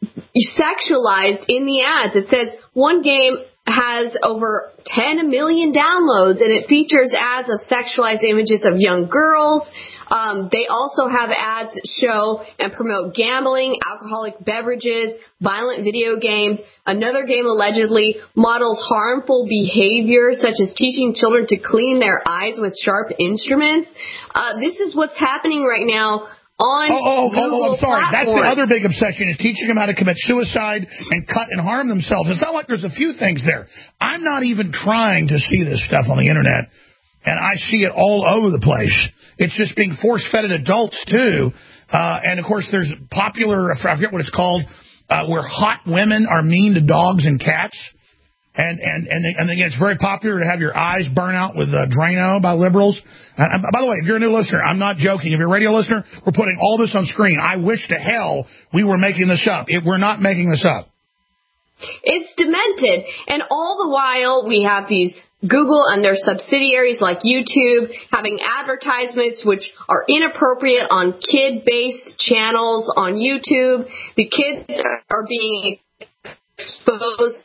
sexualized in the ads. It says one game has over ten million downloads, and it features ads of sexualized images of young girls. Um, they also have ads that show and promote gambling, alcoholic beverages, violent video games. Another game allegedly models harmful behavior, such as teaching children to clean their eyes with sharp instruments. Uh, this is what's happening right now on oh, oh, Google oh, oh, I'm sorry. platforms. That's the other big obsession, is teaching them how to commit suicide and cut and harm themselves. It's not like there's a few things there. I'm not even trying to see this stuff on the Internet, and I see it all over the place. It's just being force-fed at adults, too. Uh, and, of course, there's popular, I forget what it's called, uh, where hot women are mean to dogs and cats. And, and, and, and again, it's very popular to have your eyes burn out with uh, Drano by liberals. And, by the way, if you're a new listener, I'm not joking. If you're a radio listener, we're putting all this on screen. I wish to hell we were making this up. It, we're not making this up. It's demented. And all the while, we have these Google and their subsidiaries like YouTube having advertisements which are inappropriate on kid-based channels on YouTube. The kids are being exposed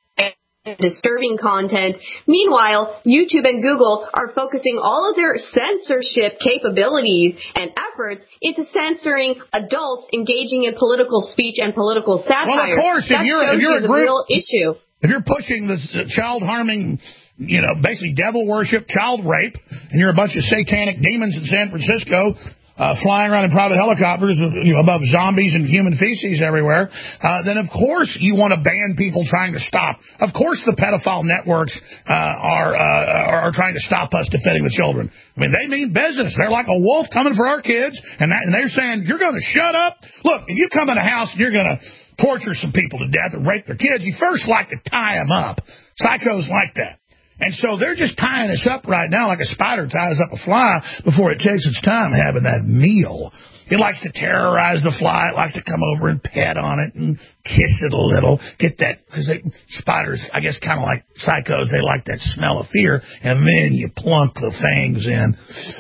to disturbing content. Meanwhile, YouTube and Google are focusing all of their censorship capabilities and efforts into censoring adults engaging in political speech and political satire. Well, of course, that if you're, shows if you're you a the group, real issue. If you're pushing this child-harming, you know, basically devil worship, child rape, and you're a bunch of satanic demons in San Francisco uh, flying around in private helicopters, you know, above zombies and human feces everywhere, uh, then of course you want to ban people trying to stop. Of course the pedophile networks uh, are, uh, are trying to stop us defending the children. I mean, they mean business. They're like a wolf coming for our kids, and, that, and they're saying, you're going to shut up? Look, if you come in a house and you're going to torture some people to death or rape their kids, you first like to tie them up. Psychos like that. And so they're just tying us up right now like a spider ties up a fly before it takes its time having that meal. It likes to terrorize the fly. It likes to come over and pet on it and kiss it a little. Get that, because spiders, I guess, kind of like psychos, they like that smell of fear. And then you plunk the fangs in.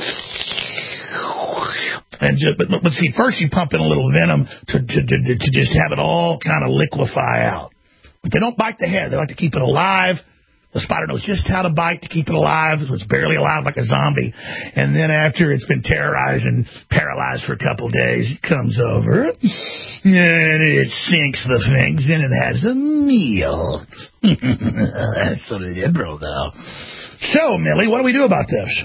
And just, but, but see, first you pump in a little venom to, to, to, to just have it all kind of liquefy out. But they don't bite the head. They like to keep it alive. The spider knows just how to bite to keep it alive, so it's barely alive like a zombie. And then after it's been terrorized and paralyzed for a couple of days, it comes over and it sinks the things and it has a meal. That's so liberal, though. So, Millie, what do we do about this?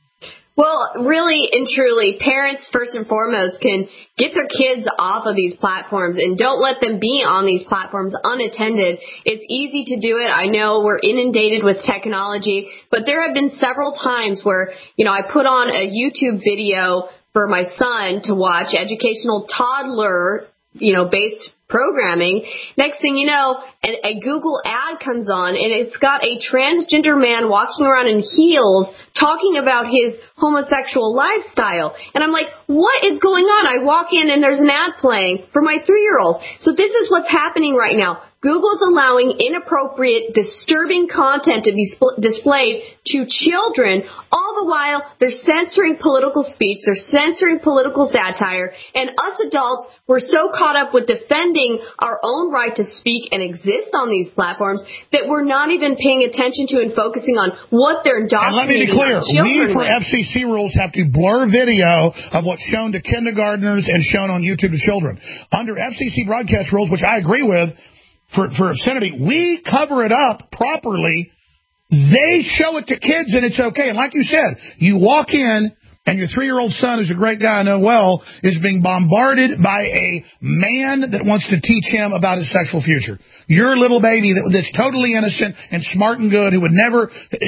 Well, really and truly, parents, first and foremost, can get their kids off of these platforms and don't let them be on these platforms unattended. It's easy to do it. I know we're inundated with technology, but there have been several times where, you know, I put on a YouTube video for my son to watch, educational toddler, you know, based programming. Next thing you know, a, a Google ad comes on, and it's got a transgender man walking around in heels talking about his homosexual lifestyle. And I'm like, what is going on? I walk in, and there's an ad playing for my three-year-old. So this is what's happening right now. Google's allowing inappropriate, disturbing content to be sp- displayed to children. All the while, they're censoring political speech, they're censoring political satire, and us adults, we're so caught up with defending our own right to speak and exist on these platforms that we're not even paying attention to and focusing on what they're indoctrinating. And let me be clear, we for with. F C C rules have to blur video of what's shown to kindergartners and shown on YouTube to children. Under F C C broadcast rules, which I agree with, For, for obscenity, we cover it up properly. They show it to kids, and it's okay. And like you said, you walk in, and your three-year-old son, who's a great guy I know well, is being bombarded by a man that wants to teach him about his sexual future. Your little baby that, that's totally innocent and smart and good, who would never.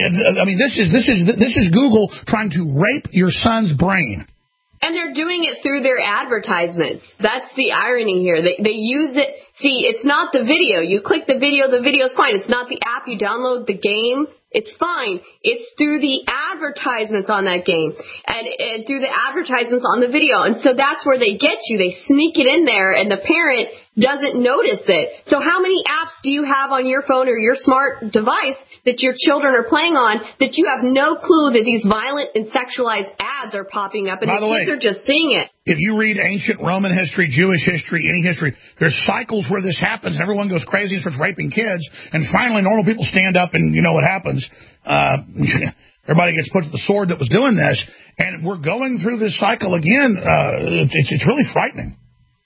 I mean, this is this is this is Google trying to rape your son's brain. And they're doing it through their advertisements. That's the irony here. They they use it. See, it's not the video. You click the video, the video's fine. It's not the app. You download the game. It's fine. It's through the advertisements on that game and, and through the advertisements on the video. And so that's where they get you. They sneak it in there, and the parent doesn't notice it. So how many apps do you have on your phone or your smart device that your children are playing on that you have no clue that these violent and sexualized ads are popping up, and By the, the kids way, are just seeing it? If you read ancient Roman history, Jewish history, any history, there's cycles where this happens, and everyone goes crazy and starts raping kids, and finally normal people stand up, and you know what happens. Uh, everybody gets put to the sword that was doing this, and we're going through this cycle again. Uh, it's, it's really frightening.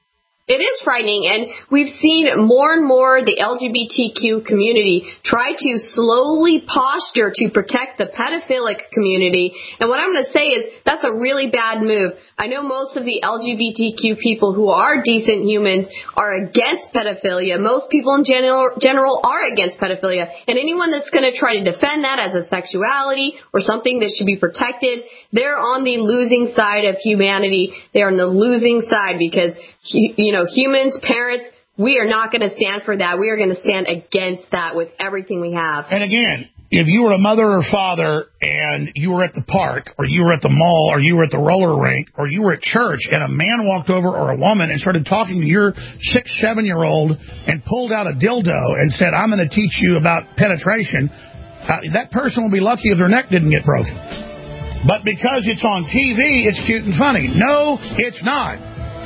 It is frightening, and we've seen more and more the L G B T Q community try to slowly posture to protect the pedophilic community. And what I'm going to say is that's a really bad move. I know most of the L G B T Q people who are decent humans are against pedophilia. Most people in general, general are against pedophilia. And anyone that's going to try to defend that as a sexuality or something that should be protected, they're on the losing side of humanity. They're on the losing side because, you know, humans, parents, we are not going to stand for that. We are going to stand against that with everything we have. And again, if you were a mother or father and you were at the park or you were at the mall or you were at the roller rink or you were at church and a man walked over or a woman and started talking to your six, seven-year-old and pulled out a dildo and said, I'm going to teach you about penetration, uh, that person will be lucky if their neck didn't get broken. But because it's on T V, it's cute and funny. No, it's not.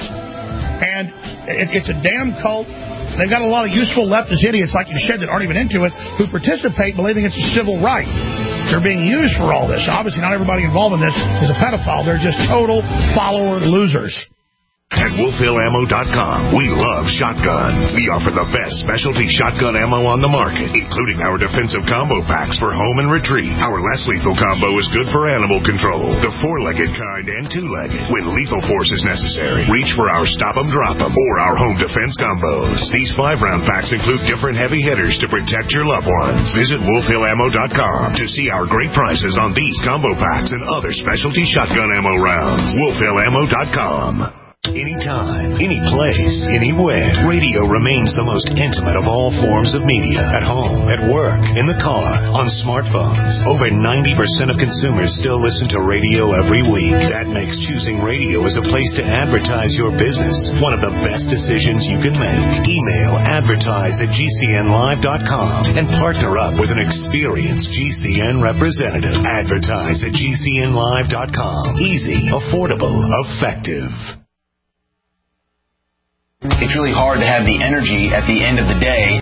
And it, it's a damn cult. They've got a lot of useful leftist idiots like you said that aren't even into it who participate believing it's a civil right. They're being used for all this. Obviously, not everybody involved in this is a pedophile. They're just total follower losers. At Wolf Hill Ammo dot com, we love shotguns. We offer the best specialty shotgun ammo on the market, including our defensive combo packs for home and retreat. Our less lethal combo is good for animal control, the four-legged kind and two-legged. When lethal force is necessary, reach for our Stop 'em, Drop 'em, or our home defense combos. These five-round packs include different heavy hitters to protect your loved ones. Visit Wolf Hill Ammo dot com to see our great prices on these combo packs and other specialty shotgun ammo rounds. Wolf Hill Ammo dot com. Anytime, any place, anywhere, radio remains the most intimate of all forms of media. At home, at work, in the car, on smartphones. Over ninety percent of consumers still listen to radio every week. That makes choosing radio as a place to advertise your business one of the best decisions you can make. Email advertise at G C N live dot com and partner up with an experienced G C N representative. Advertise at G C N live dot com. Easy, affordable, effective. It's really hard to have the energy at the end of the day